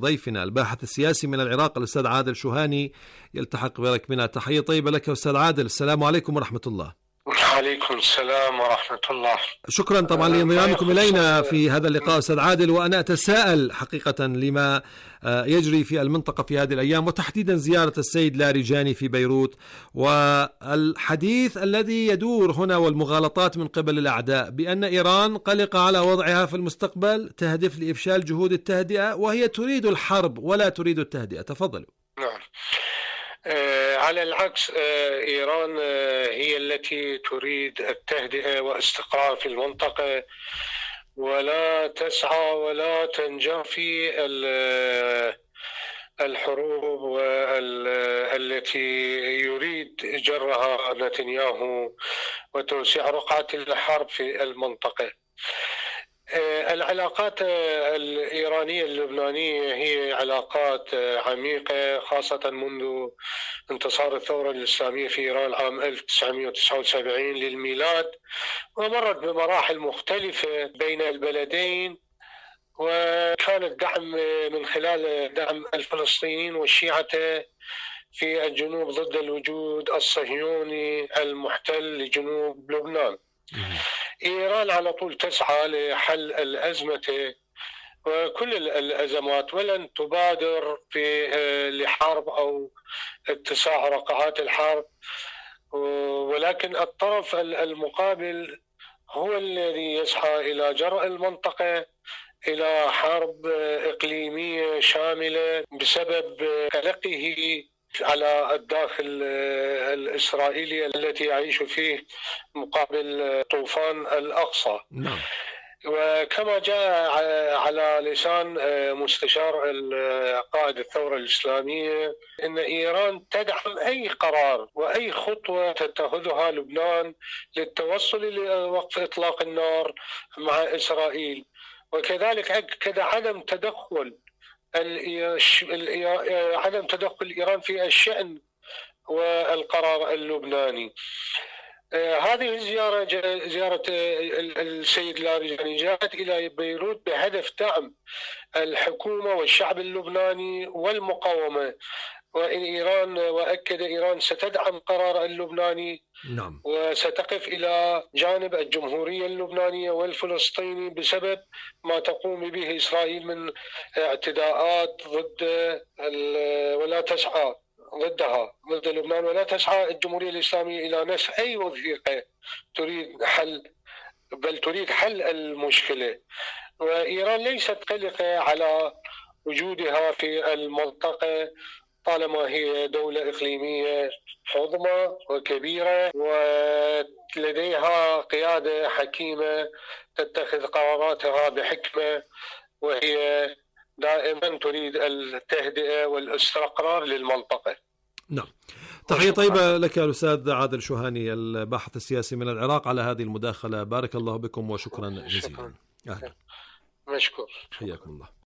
ضيفنا الباحث السياسي من العراق الأستاذ عادل شوهاني يلتحق بركبنا. تحية طيبة لك أستاذ عادل، السلام عليكم ورحمة الله. وعليكم السلام ورحمة الله. شكرا طبعا لانضمامكم إلينا في هذا اللقاء أستاذ عادل، وأنا أتساءل حقيقة لما يجري في المنطقة في هذه الأيام، وتحديدا زيارة السيد لاریجانی في بيروت والحديث الذي يدور هنا والمغالطات من قبل الأعداء بأن إيران قلقة على وضعها في المستقبل تهدف لإفشال جهود التهدئة، وهي تريد الحرب ولا تريد التهدئة. تفضلوا. نعم، على العكس، إيران هي التي تريد التهدئة واستقرار في المنطقة، ولا تسعى ولا تنجح في الحروب التي يريد جرها نتنياهو وتوسيع رقعة الحرب في المنطقة. العلاقات الإيرانية اللبنانية هي علاقات عميقة، خاصة منذ انتصار الثورة الإسلامية في إيران عام 1979 للميلاد، ومرت بمراحل مختلفة بين البلدين، وكان الدعم من خلال دعم الفلسطينيين والشيعة في الجنوب ضد الوجود الصهيوني المحتل لجنوب لبنان. إيران على طول تسعى لحل الأزمة وكل الأزمات، ولن تبادر في لحرب أو اتساع رقعات الحرب، ولكن الطرف المقابل هو الذي يسعى إلى جرء المنطقة إلى حرب إقليمية شاملة بسبب قلقه على الداخل الإسرائيلي التي يعيش فيه مقابل طوفان الأقصى. نعم. وكما جاء على لسان مستشار قائد الثورة الإسلامية إن إيران تدعم أي قرار وأي خطوة تتخذها لبنان للتوصل لوقف إطلاق النار مع إسرائيل، وكذلك أكد عدم تدخل إيران في الشأن والقرار اللبناني. هذه الزيارة زيارة السيد لاریجانی جاءت إلى بيروت بهدف دعم الحكومة والشعب اللبناني والمقاومة، وأكد إيران ستدعم قرار اللبناني. نعم. وستقف إلى جانب الجمهورية اللبنانية والفلسطيني بسبب ما تقوم به إسرائيل من اعتداءات ولا تسعى ضدها ضد لبنان، ولا تسعى الجمهورية الإسلامية إلى نسخ أي وثيقة تريد حل المشكلة. وإيران ليست قلقة على وجودها في المنطقة طالما هي دولة إقليمية عظمى وكبيرة ولديها قيادة حكيمة تتخذ قراراتها بحكمة، وهي دائما تريد التهدئة والاستقرار للمنطقة. نعم. تحية طيبة لك الأستاذ عادل شوهاني الباحث السياسي من العراق على هذه المداخلة. بارك الله بكم وشكرا جزيلا. مشكور. حياكم الله.